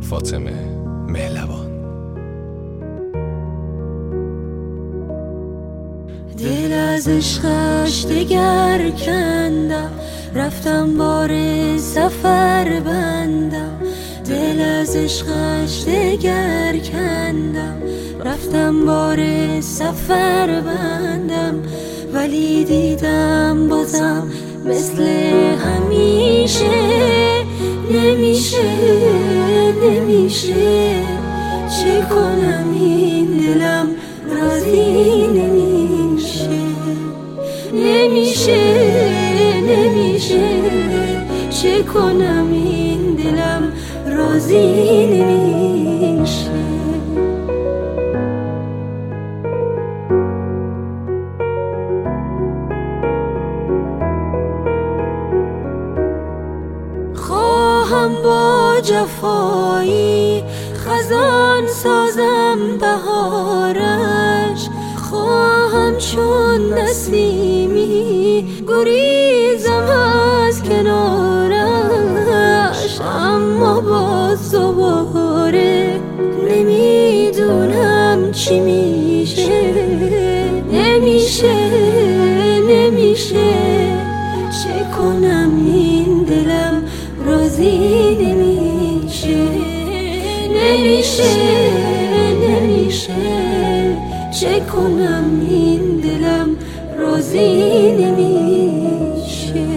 فاطمه مهلوان. دل از عشقش دگر کندم، رفتم بار سفر بندم. دل از عشقش دگر کندم، رفتم بار سفر بندم. ولی دیدم بازم مثل همیشه نمیشه نمیشه. چه کنم این دلم راضی نمیشه نمیشه نمیشه. چه کنم این دلم راضی نمیشه. خواهم با جفایی خزان سازم بهارش، خواهم چون نسیمی گریزم از کنارش. اما باز دوباره نمیدونم چی میشه نمیشه نمیشه. چه کنم این دلم راضی نمیشه نمیشه نمیشه. چه کنم این دلم راضی نمیشه.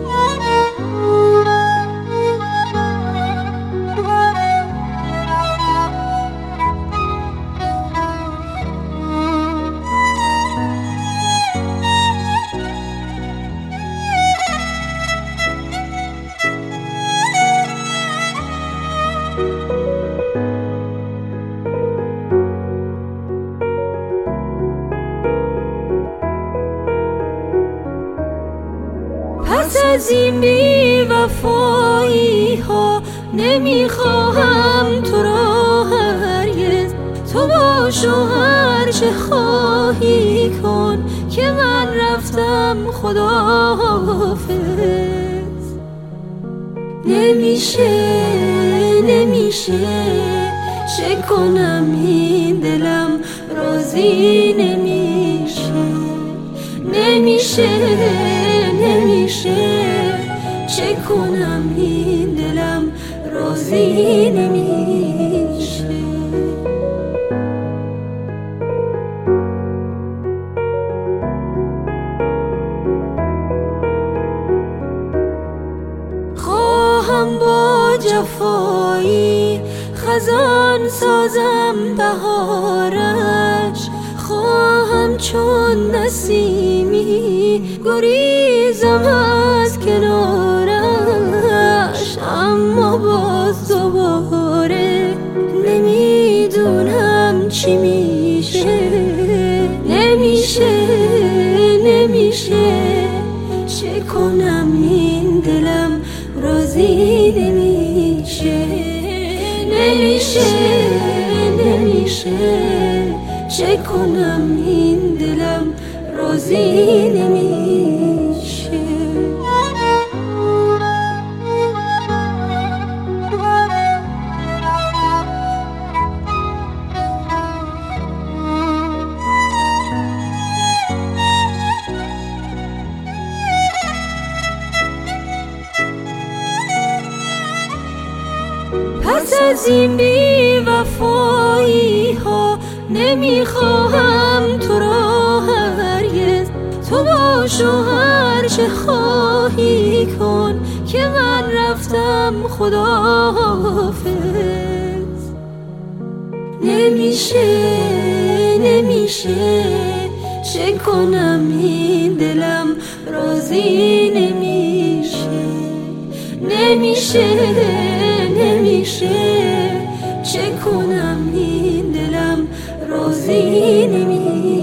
پس از این بی وفایی ها نمیخواهم تو را هرگز. تو باش و هر چه خواهی کن که من رفتم خداحافظ. نمیشه نمیشه. چه کنم این دلم راضی نمیشه نمیشه نمیشه. چه کنم این دلم راضی نمیشه. خواهم با جفایی خزان سازم بهارش، خواهم چون نسیمی گریزم از کنارش. اما باز دوباره نمیدونم چی میشه نمیشه نمیشه. چه کنم این دلم راضی نمیشه نمیشه نمیشه. چه کنم این دلم راضی نمیشه. پس از این بی وفایی ها نمیخواهم تو را هرگز. تو باش و هر چه خواهی کن که من رفتم خداحافظ. نمیشه نمیشه. چه کنم این دلم راضی نمیشه نمیشه نمیشه. چه کنم این دلم راضی نمیشه.